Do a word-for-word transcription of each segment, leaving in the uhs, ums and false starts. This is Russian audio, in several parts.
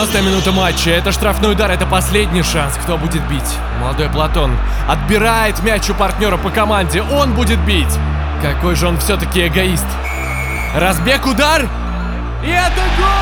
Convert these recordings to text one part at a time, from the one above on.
девяностая минута матча. Это штрафной удар, это последний шанс. Кто будет бить? Молодой Платон отбирает мяч у партнера по команде. Он будет бить. Какой же он все-таки эгоист. Разбег, удар. И это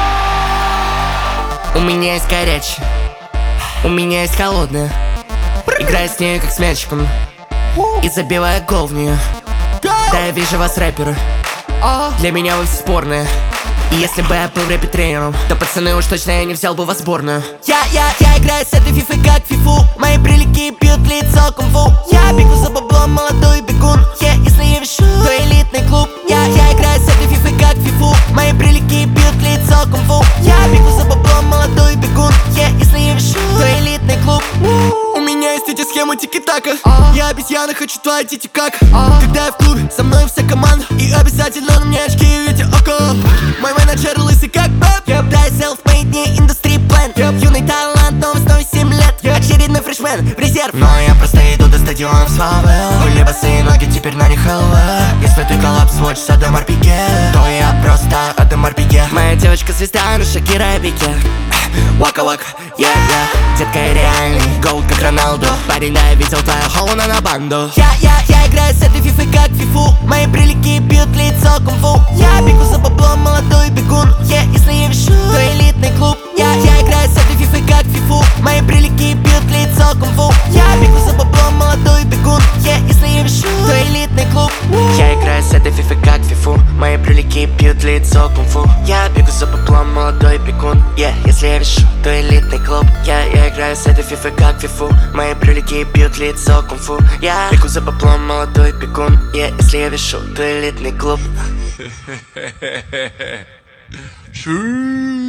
гол! У меня есть горячая, у меня есть холодная. Играю с ней как с мячиком и забиваю гол в нее. Да, я вижу вас, рэперы. Для меня вы все спорные. И если бы я был рэпе-тренером, то, пацаны, уж точно я не взял бы вас в сборную. Я, я, я играю с этой фифой как фифу. Мои прилики бьют лицо кунг-фу. Я бегу за баблом, молодой бегун. Я, если я вешу, то элитный клуб. Я, я играю с этой фифой как фифу. Мои прилики бьют лицо кунг-фу. Я бегу за баблом, молодой бегун. Я, если я вешу, то элитный клуб. У меня есть эти схемы тики-така. Я обезьяна, хочу твои тити как. Когда я в клубе, со мной вся команда. И обязательно на мне очки в виде ока. Мой менеджер лысый как Бэб. Yep. Да, я self-made, не индустрии план. Yep. Юный талант, но весной семь лет. Yep. Очередной фрешмен в резерв. Но я просто иду до стадионов славы. Были босые ноги, теперь на них ЛВ. Если ты коллапс, watch Адамар Пике, то я просто Адамар Пике. Моя девочка звезда на Шакира и Пике. Вака-вака, yeah, yeah. Детка, я реальный голд, как Роналду. Парень, да, я видел твою холону на банду. Я, я, я играю с этой фифой как фифу. Мои прилики бьют лицо кунг-фу. Я бегу за баблом, молодой бегун. Я, если я вешу, то элитный клуб. Я, я играю с этой фифой как фифу. Мои прилики бьют лицо кунг-фу. Я бегу за баблом, молодой бегун. Я, если я вешу, то элитный клуб. Я играю с этой фифой как фифу. Мои прилики бьют лицо кунг-фу. Я бегу за баблом, молодой бегун. Я, если я вешу, то элитный клуб. Я, я играю с этой фифой как фифу. Мои прилики бьют лицо кунг-фу. Я бегу за баблом, молодой бегун. Я, если я вешу, то элитный клуб. Ши.